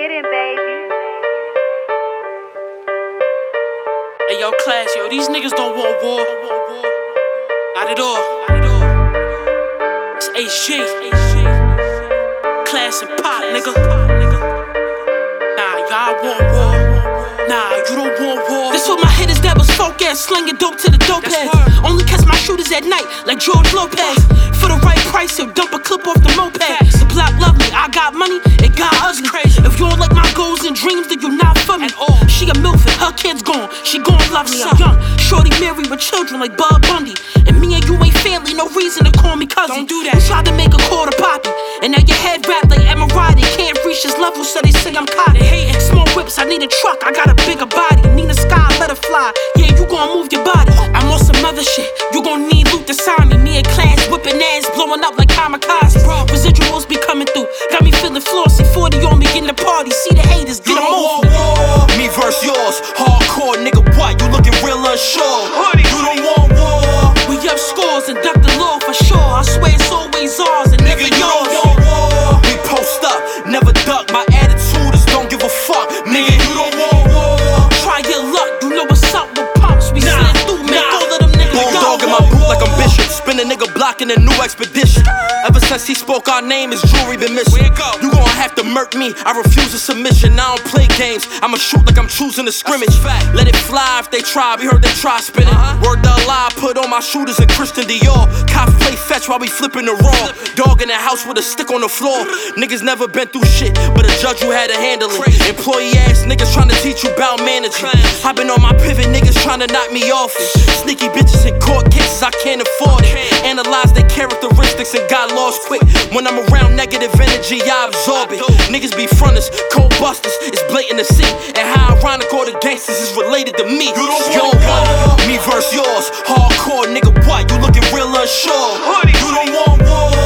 hidden, baby. Hey, yo, class, yo, these niggas don't want war. Not at all. It's HG. Class and pop, nigga. Nah, y'all want war. Nah, you don't want war. This what my hitters that was folk ass slinging dope to the dope heads. Only catch my shooters at night like George Lopez. For the right price, he'll dump a clip off the moped. The block love me, I got money, it got ugly. If you don't like my goals and dreams, then you're not for me. She a milfin, her kid's gone, she gon' love me. I'm young, shorty married with children like Bud Bundy. And me and you ain't family, no reason to call me cousin. Don't do that. You tried to make a call to Poppy, and now your head wrapped like Emirati. Can't reach his level, so they say I'm cocky. Small whips, I need a truck, I got a bigger body. Need a sky, let her fly. Yeah, you gon' move your body. I'm on some other shit, you gon' need loot to sign me. Me and class whipping ass, blowing up like kamikaze. Residuals be coming through, got me feeling flossy. 40 on me in the party, see the haters, get them off me. Me versus yours, hardcore nigga, what? You looking real unsure. You don't want war. We up scores and duck the law for sure. I swear it's always ours and never Nigga, you yours. don't want war. We post up, never duck. My attitude is don't give a fuck. Nigga, you don't want war. Try your luck, you know what's up with pumps. We slid through, make all of them niggas Bulldog go. in my boot like I'm Bishop. Spin a nigga blocking a new expedition. Ever since he spoke our name, his jewelry been missing. You gon' have to murk me, I refuse a submission. I don't play games, I'ma shoot like I'm choosing a scrimmage. Let it fly if they try, we heard they try spinning. Word to lie, put on my shooters and Christian Dior. Cops play fetch while we flipping the raw. Dog in the house with a stick on the floor. Niggas never been through shit, but a judge who had to handle it. Employee ass niggas trying to teach you about managing. I been on my pivot, niggas trying to knock me off it. Sneaky bitches in court cases, I can't afford it. Analyze their characteristics and got lost quick. When I'm around negative energy, I absorb it. Niggas be fronters, cold busters, it's blatant to see. And how ironic all the gangsters is related to me. You don't want me versus yours, hardcore nigga, what? You looking real unsure. You don't want war.